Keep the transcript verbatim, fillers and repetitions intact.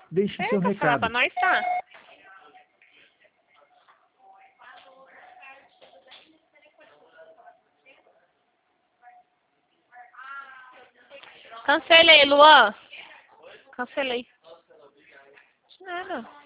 Deixe É, seu pra falar recado. pra nós, tá? Cancelei, Luan. Cancelei. Nada.